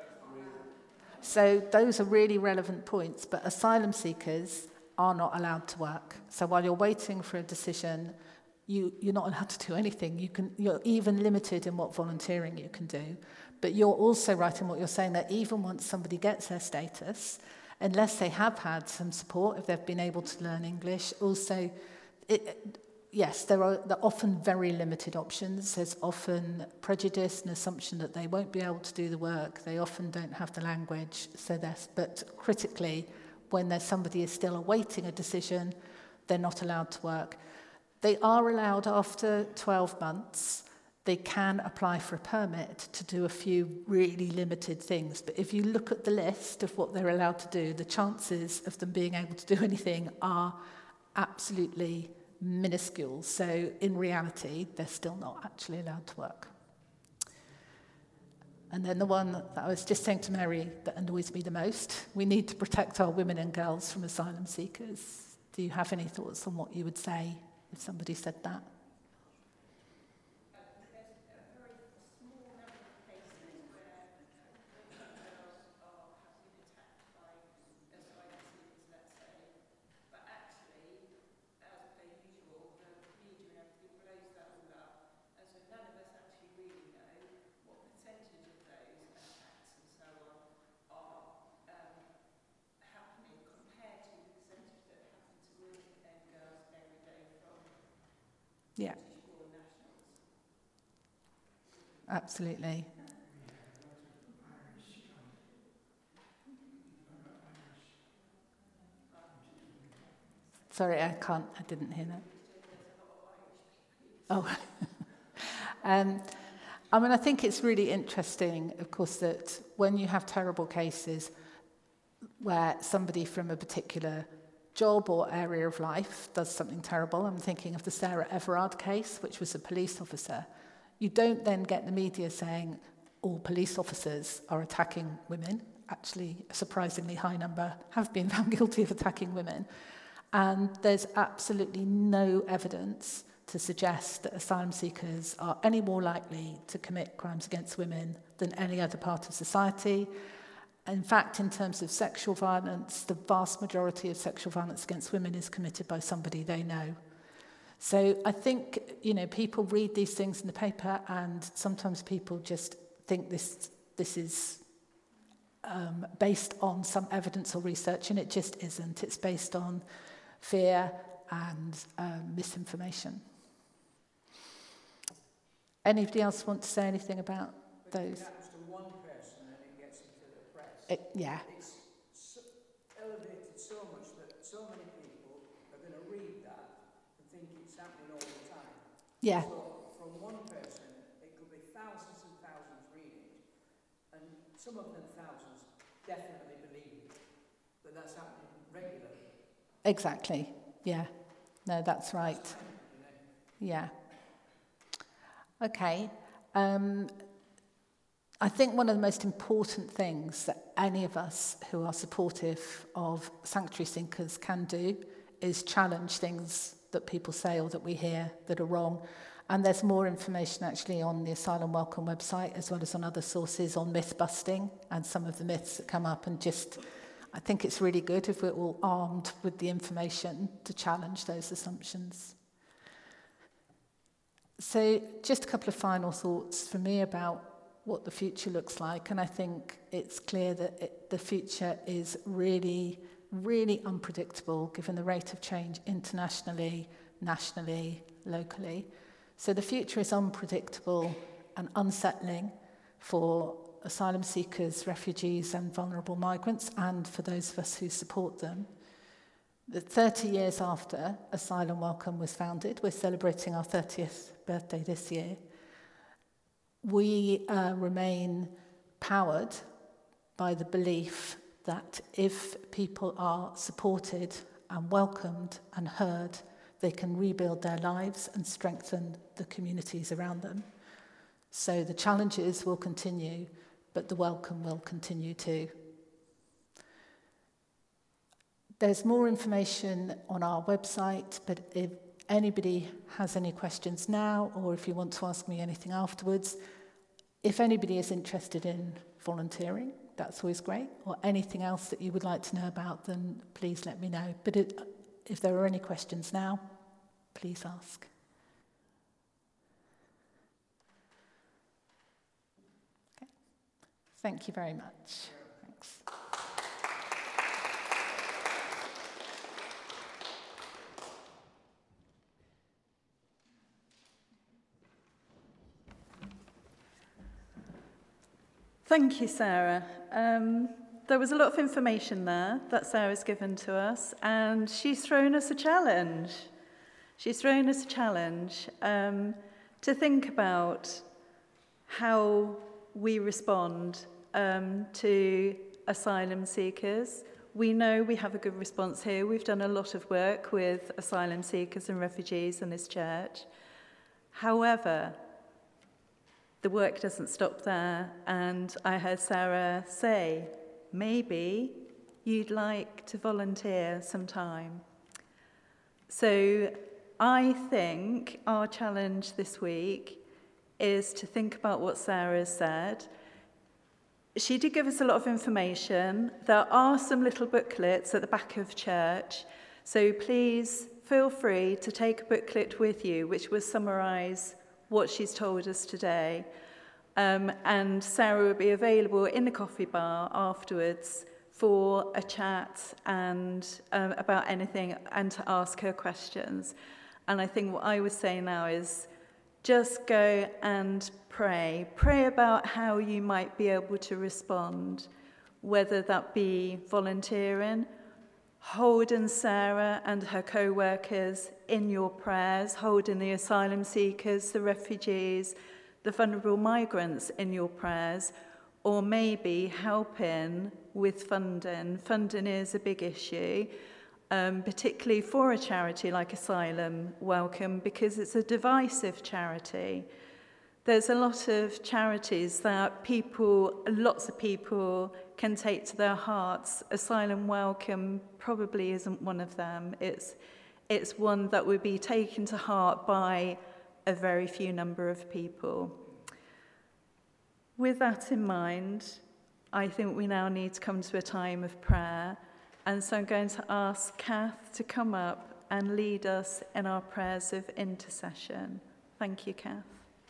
So those are really relevant points, but asylum seekers are not allowed to work. So while you're waiting for a decision, you, you're not allowed to do anything. You can, you're even limited in what volunteering you can do. But you're also right in what you're saying, that even once somebody gets their status, unless they have had some support, if they've been able to learn English, also, it, yes, there are, there are often very limited options. There's often prejudice and assumption that they won't be able to do the work. They often don't have the language. So that's, but critically, when there's somebody is still awaiting a decision, they're not allowed to work. They are allowed after twelve months. They can apply for a permit to do a few really limited things. But if you look at the list of what they're allowed to do, the chances of them being able to do anything are absolutely minuscule. So in reality, they're still not actually allowed to work. And then the one that I was just saying to Mary that annoys me the most, we need to protect our women and girls from asylum seekers. Do you have any thoughts on what you would say if somebody said that? Yeah. Absolutely. Sorry, I can't, I didn't hear that. Oh. um, I mean, I think it's really interesting, of course, that when you have terrible cases where somebody from a particular job or area of life does something terrible, I'm thinking of the Sarah Everard case, which was a police officer, you don't then get the media saying all police officers are attacking women. Actually, a surprisingly high number have been found guilty of attacking women. And there's absolutely no evidence to suggest that asylum seekers are any more likely to commit crimes against women than any other part of society. In fact, in terms of sexual violence, the vast majority of sexual violence against women is committed by somebody they know. So I think, you know, people read these things in the paper and sometimes people just think this, this is um, based on some evidence or research, and it just isn't. It's based on fear and um, misinformation. Anybody else want to say anything about those? It, yeah. It's so elevated so much that so many people are going to read that and think it's happening all the time. Yeah. So from one person, it could be thousands and thousands reading, and some of them thousands definitely believe that that's happening regularly. Exactly. Yeah. No, that's right. Yeah. Okay. Um, I think one of the most important things that any of us who are supportive of sanctuary seekers can do is challenge things that people say or that we hear that are wrong. And there's more information actually on the Asylum Welcome website, as well as on other sources, on myth busting and some of the myths that come up. And just, I think it's really good if we're all armed with the information to challenge those assumptions. So just a couple of final thoughts for me about what the future looks like, and I think it's clear that it, the future is really, really unpredictable given the rate of change internationally, nationally, locally. So the future is unpredictable and unsettling for asylum seekers, refugees and vulnerable migrants, and for those of us who support them. The thirty years after Asylum Welcome was founded, we're celebrating our thirtieth birthday this year. We uh, remain powered by the belief that if people are supported and welcomed and heard, they can rebuild their lives and strengthen the communities around them. So the challenges will continue, but the welcome will continue too. There's more information on our website, but if anybody has any questions now, or if you want to ask me anything afterwards, if anybody is interested in volunteering, that's always great, or anything else that you would like to know about, then please let me know. But it, if there are any questions now, please ask. Okay. Thank you very much. Thanks. Thank you, Sarah. Um, there was a lot of information there that Sarah's given to us, and she's thrown us a challenge. She's thrown us a challenge um, to think about how we respond um, to asylum seekers. We know we have a good response here. We've done a lot of work with asylum seekers and refugees in this church. However, the work doesn't stop there. And I heard Sarah say, maybe you'd like to volunteer sometime. So I think our challenge this week is to think about what Sarah said. She did give us a lot of information. There are some little booklets at the back of church, so please feel free to take a booklet with you which will summarise what she's told us today. Um, and Sarah will be available in the coffee bar afterwards for a chat and um, about anything and to ask her questions. And I think what I would say now is just go and pray. Pray about how you might be able to respond, whether that be volunteering, holding Sarah and her co-workers in your prayers, holding the asylum seekers, the refugees, the vulnerable migrants in your prayers, or maybe helping with funding. Funding is a big issue, um, particularly for a charity like Asylum Welcome, because it's a divisive charity. There's a lot of charities that people, lots of people can take to their hearts. Asylum Welcome probably isn't one of them. It's, it's one that would be taken to heart by a very few number of people. With that in mind, I think we now need to come to a time of prayer. And so I'm going to ask Kath to come up and lead us in our prayers of intercession. Thank you, Kath.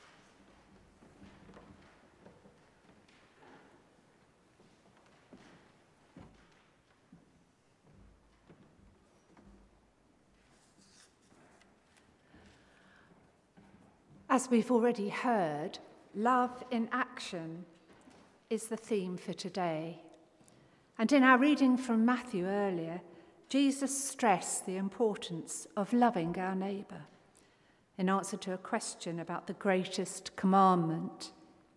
As we've already heard, love in action is the theme for today. And in our reading from Matthew earlier, Jesus stressed the importance of loving our neighbour in answer to a question about the greatest commandment.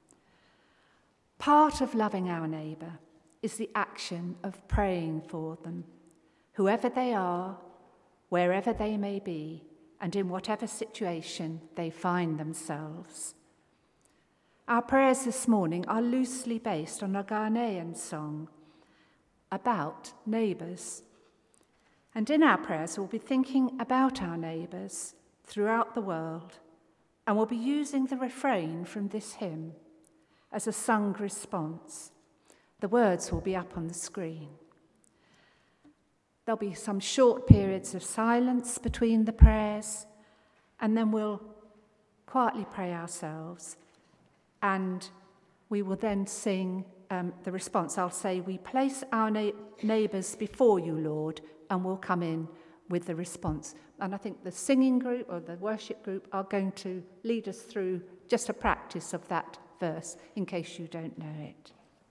Part of loving our neighbour is the action of praying for them, whoever they are, wherever they may be, and in whatever situation they find themselves. Our prayers this morning are loosely based on a Ghanaian song about neighbours. And in our prayers, we'll be thinking about our neighbours throughout the world, and we'll be using the refrain from this hymn as a sung response. The words will be up on the screen. There'll be some short periods of silence between the prayers, and then we'll quietly pray ourselves, and we will then sing um, the response. I'll say, we place our na- neighbours before you, Lord, and we'll come in with the response. And I think the singing group or the worship group are going to lead us through just a practice of that verse, in case you don't know it.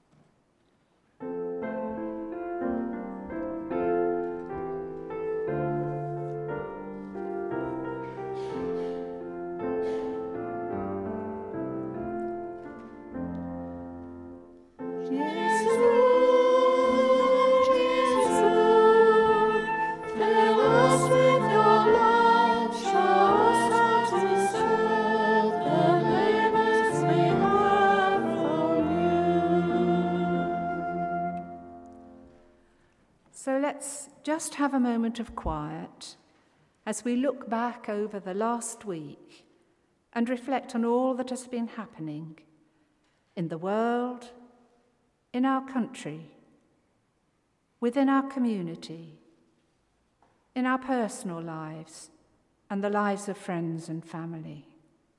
So let's just have a moment of quiet as we look back over the last week and reflect on all that has been happening in the world, in our country, within our community, in our personal lives, and the lives of friends and family.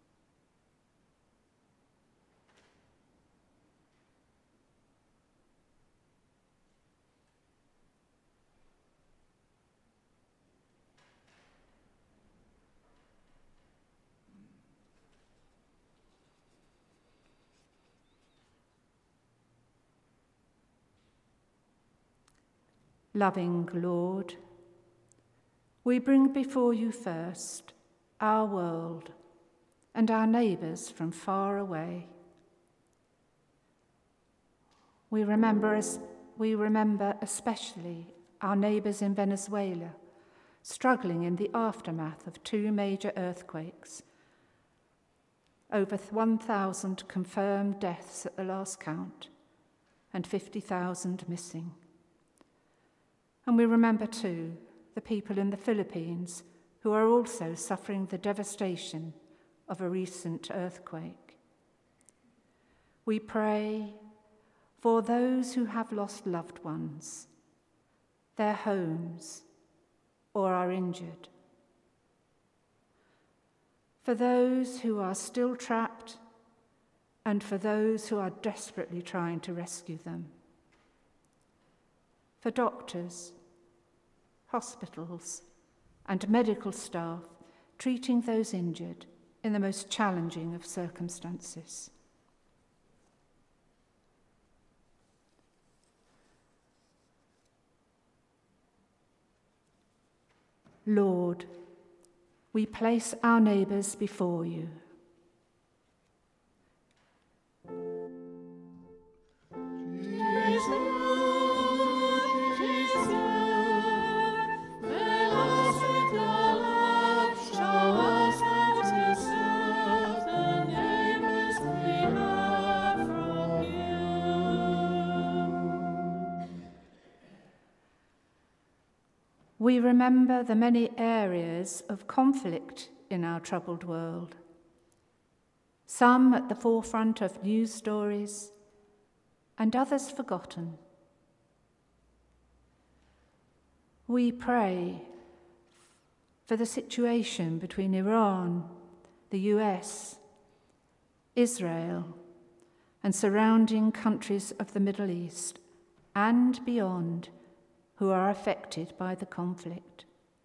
Loving Lord, we bring before you first our world and our neighbours from far away. We remember, as, we remember especially our neighbours in Venezuela, struggling in the aftermath of two major earthquakes. over one thousand confirmed deaths at the last count, and fifty thousand missing. And we remember too the people in the Philippines who are also suffering the devastation of a recent earthquake. We pray for those who have lost loved ones, their homes, or are injured. For those who are still trapped, and for those who are desperately trying to rescue them. For doctors, hospitals, and medical staff treating those injured in the most challenging of circumstances. Lord, we place our neighbours before you. We remember the many areas of conflict in our troubled world, some at the forefront of news stories, and others forgotten. We pray for the situation between Iran, the U S, Israel, and surrounding countries of the Middle East and beyond who are affected by the conflict.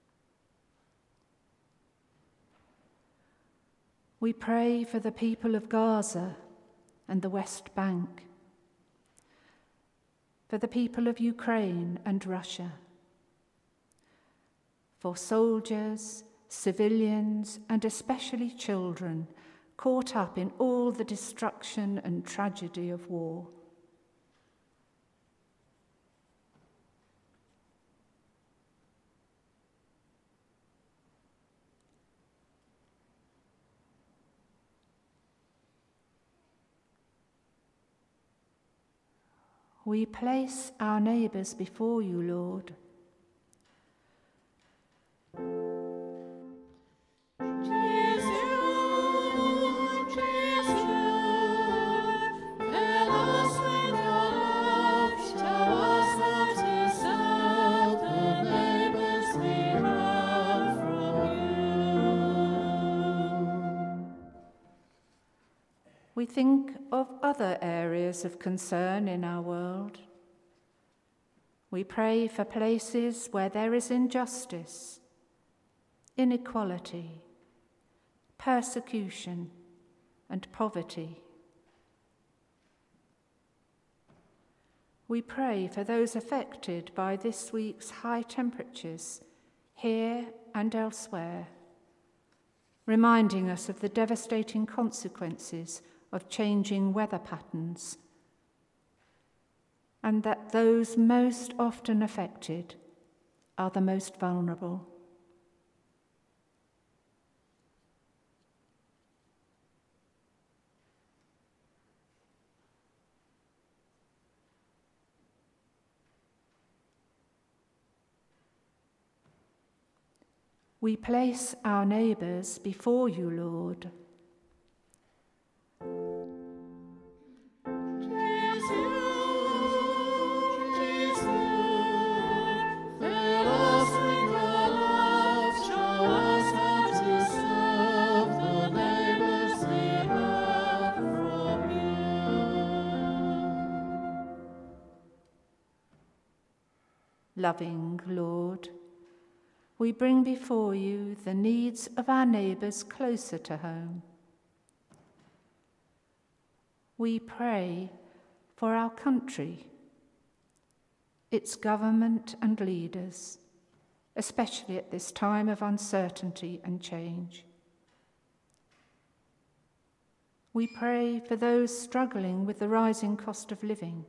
We pray for the people of Gaza and the West Bank, for the people of Ukraine and Russia, for soldiers, civilians, and especially children caught up in all the destruction and tragedy of war. We place our neighbours before you, Lord. We think of other areas of concern in our world. We pray for places where there is injustice, inequality, persecution, and poverty. We pray for those affected by this week's high temperatures here and elsewhere, reminding us of the devastating consequences of changing weather patterns, and that those most often affected are the most vulnerable. We place our neighbours before you, Lord. Loving Lord, we bring before you the needs of our neighbours closer to home. We pray for our country, its government and leaders, especially at this time of uncertainty and change. We pray for those struggling with the rising cost of living,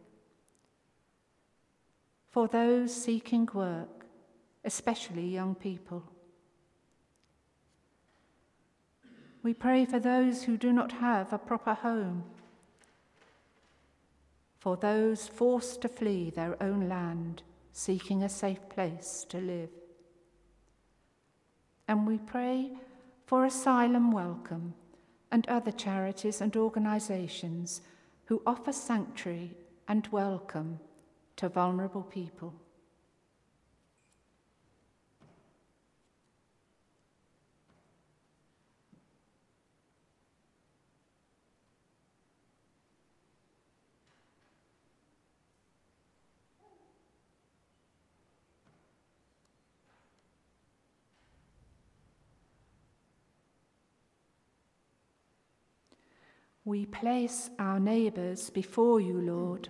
for those seeking work, especially young people. We pray for those who do not have a proper home, for those forced to flee their own land, seeking a safe place to live. And we pray for Asylum Welcome and other charities and organisations who offer sanctuary and welcome to vulnerable people. We place our neighbours before you, Lord.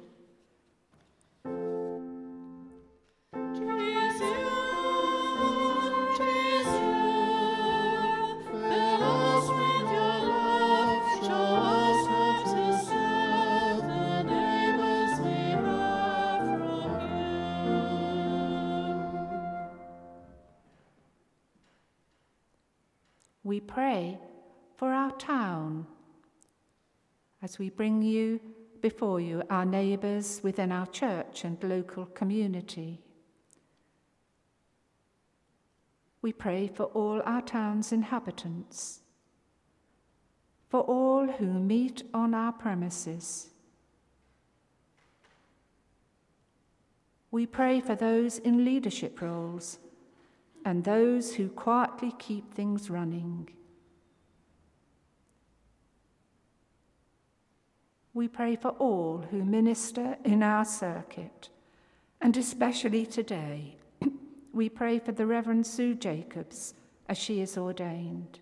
We pray for our town, as we bring you before you our neighbours within our church and local community. We pray for all our town's inhabitants, for all who meet on our premises. We pray for those in leadership roles and those who quietly keep things running. We pray for all who minister in our circuit, and especially today, we pray for the Reverend Sue Jacobs as she is ordained.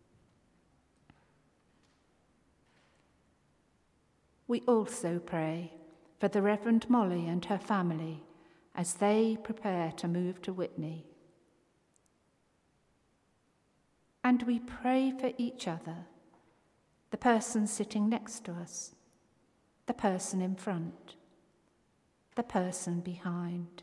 We also pray for the Reverend Molly and her family as they prepare to move to Witney. And we pray for each other, the person sitting next to us, the person in front, the person behind.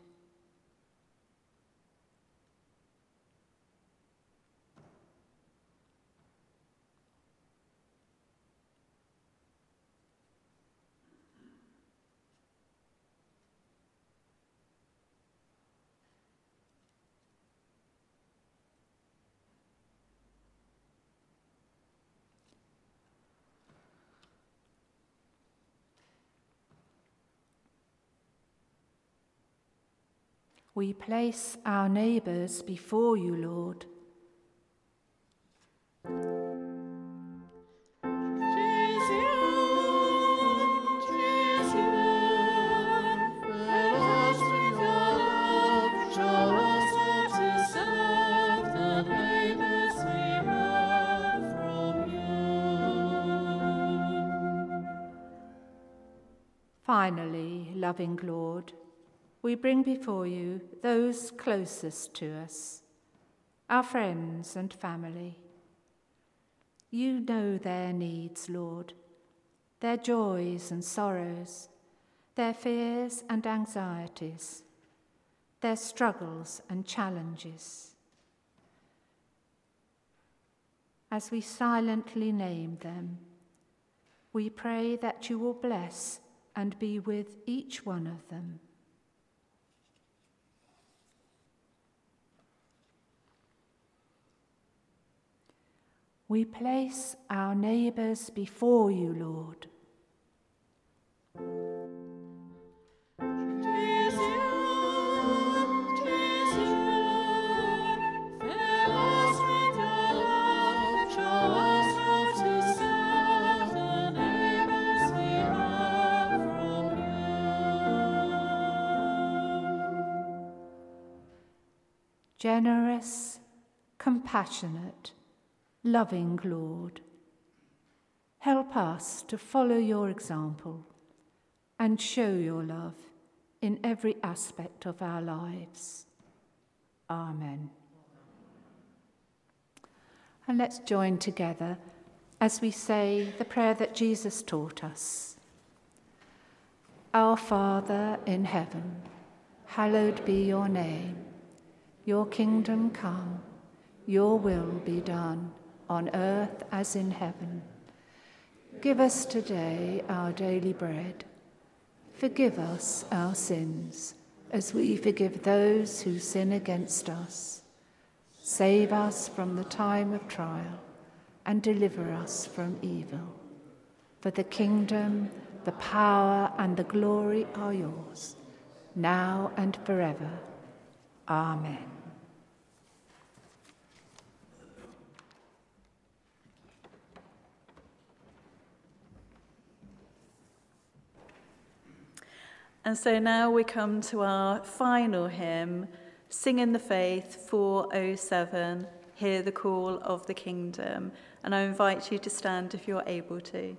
We place our neighbours before you, Lord. Finally, loving Lord, we bring before you those closest to us, our friends and family. You know their needs, Lord, their joys and sorrows, their fears and anxieties, their struggles and challenges. As we silently name them, we pray that you will bless and be with each one of them. We place our neighbours before you, Lord. Generous, compassionate, loving Lord, help us to follow your example and show your love in every aspect of our lives. Amen. And let's join together as we say the prayer that Jesus taught us. Our Father in heaven, hallowed be your name. Your kingdom come, your will be done, on earth as in heaven. Give us today our daily bread. Forgive us our sins, as we forgive those who sin against us. Save us from the time of trial, and deliver us from evil. For the kingdom, the power, and the glory are yours, now and forever. Amen. And so now we come to our final hymn, Sing in the Faith four oh seven, Hear the Call of the Kingdom. And I invite you to stand if you're able to.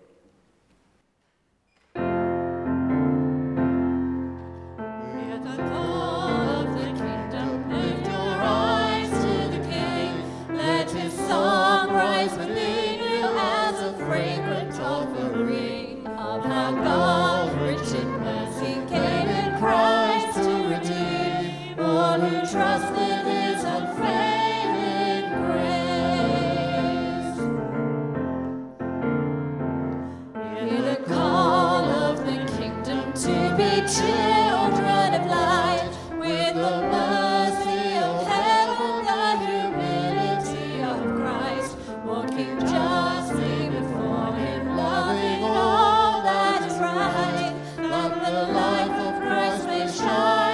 Trust in his unfailing grace. Hear the call of the kingdom to be children of light, with the mercy of heaven, the humility of Christ, walking justly before him, loving all that is right, that the life of Christ may shine.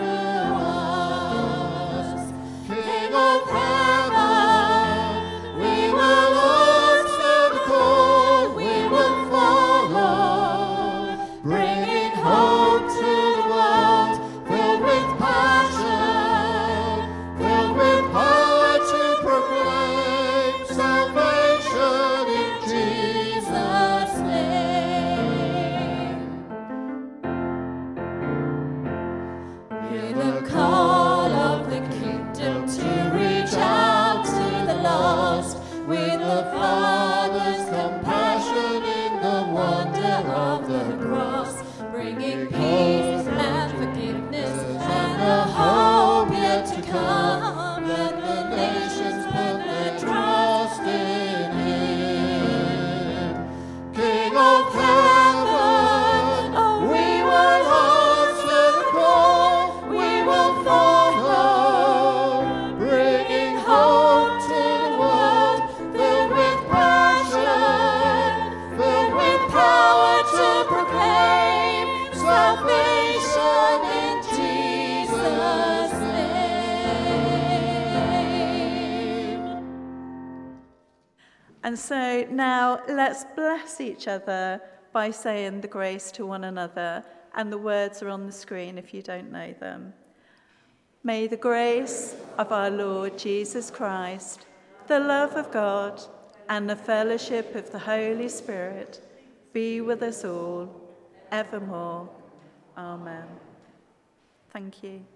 And so now let's bless each other by saying the grace to one another, and the words are on the screen if you don't know them. May the grace of our Lord Jesus Christ, the love of God, and the fellowship of the Holy Spirit be with us all, evermore. Amen. Thank you.